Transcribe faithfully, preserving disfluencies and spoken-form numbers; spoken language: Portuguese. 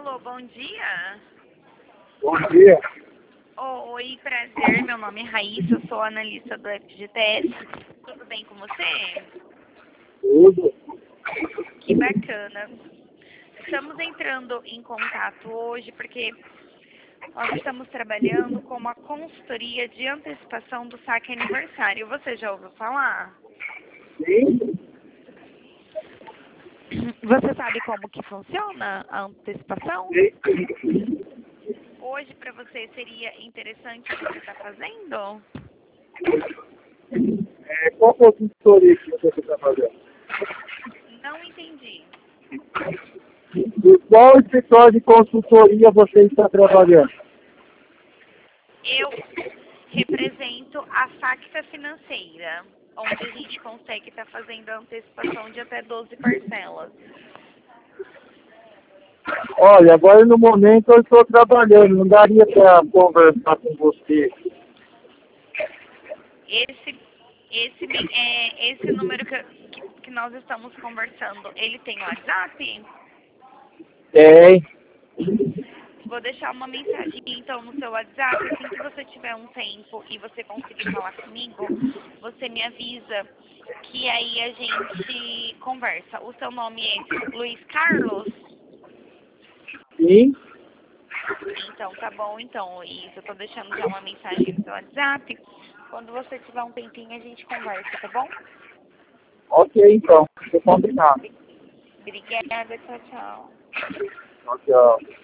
Alô, bom dia. Bom dia. Oi, prazer. Meu nome é Raíssa, eu sou analista do F G T S. Tudo bem com você? Tudo. Que bacana. Estamos entrando em contato hoje porque nós estamos trabalhando com uma consultoria de antecipação do saque aniversário. Você já ouviu falar? Sim. Você sabe como que funciona a antecipação? Sim. Hoje para você seria interessante você estar fazendo? É, qual consultoria que você está fazendo? Não entendi. E qual escritório de consultoria você está trabalhando? Eu represento a Facta Financeira, onde a gente consegue estar fazendo a antecipação de até doze parcelas. Olha, agora no momento eu estou trabalhando, não daria para conversar com você. Esse, esse, é, esse número que, que, que nós estamos conversando, ele tem WhatsApp? Tem. Vou deixar uma mensagem então no seu WhatsApp. Assim que você tiver um tempo e você conseguir falar comigo, você me avisa que aí a gente conversa. O seu nome é Luiz Carlos? Sim. Então, tá bom, então, isso. Eu tô deixando já uma mensagem no seu WhatsApp. Quando você tiver um tempinho, a gente conversa, tá bom? Ok, então. Estou combinado. Obrigada, tchau, tchau. Tchau, tchau.